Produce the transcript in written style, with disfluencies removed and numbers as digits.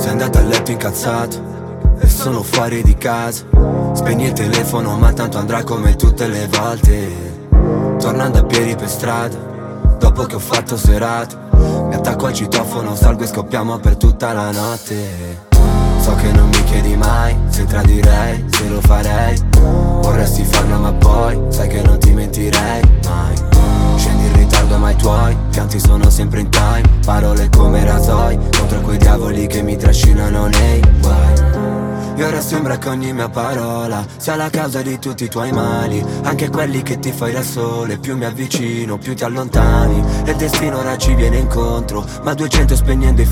Sei andato a letto incazzato e sono fuori di casa. Spegni il telefono ma tanto andrà come tutte le volte. Tornando a piedi per strada, dopo che ho fatto serata, mi attacco al citofono, salgo e scoppiamo per tutta la notte. So che non mi chiedi mai se tradirei, se lo farei. Vorresti farlo ma poi sai che non ti mentirei mai. Scendi in ritardo ma i tuoi pianti sono sempre in time. Parole come rasoi contro quei diavoli che mi trascinano nei guai. E ora sembra che ogni mia parola sia la causa di tutti i tuoi mali, anche quelli che ti fai da sole. Più mi avvicino, più ti allontani. E il destino ora ci viene incontro, ma 200 spegnendo i